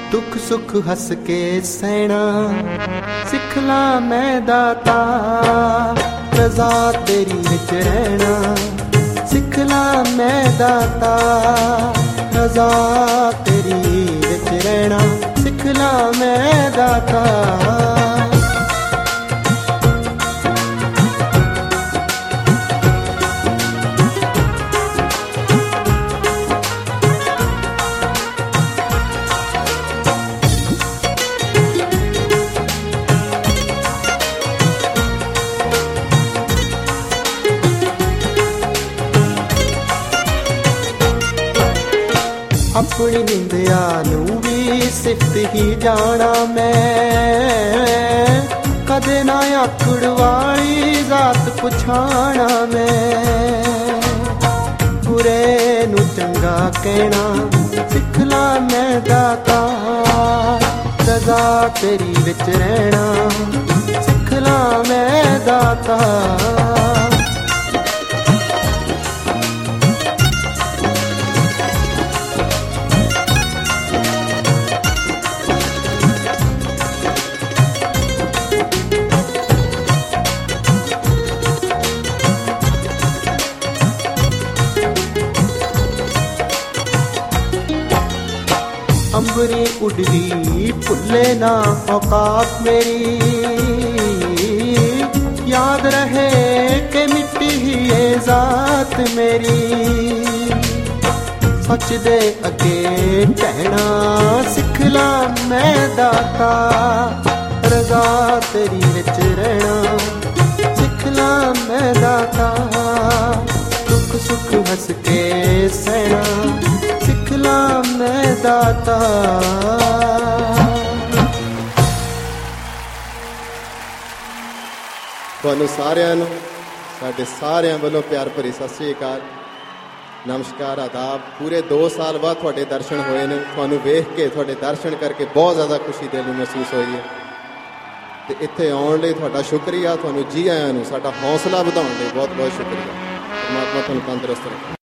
दुख सुख हस के सहना सिख ला मैं दाता, रज़ा तेरी विच रहना सिख ला मैं दाता, रज़ा तेरी विच रहना सिख ला मैं दाता। अपनी निंदिया नूं भी सिफत ही जाना मैं, कदे ना आकड़ वाली जात पुछाना मैं, बुरे नूं चंगा कहना सिख ला मैं दाता, रज़ा तेरी विच रहना सिख ला मैं दाता। अंबरी उड़दी भुले ना औकात मेरी, याद रहे के मिट्टी ही ये जात मेरी, सच दे अगे कहना सिख ला मैं दाता, रज़ा तेरी विच रहना सिख ला मैं दाता, दुख सुख हस के सहना सिख ला मैं दाता। तुहानू सारिआं नूं साडे सारिआं वल्लों प्यार भरी सत श्री अकाल, नमस्कार, आदाब। पूरे 2 साल बाद तुहाडे दर्शन होए ने, तुहानू वेख के तुहाडे दर्शन करके बहुत ज़्यादा खुशी दिल नूं महसूस होई है, ते इत्थे आउण लई तुहाडा शुक्रिया, तुहानू जी आयां नूं साडा हौसला वधाउण लई बहुत बहुत शुक्रिया। परमात्मा तुहानू तंदुरुस्त रखे।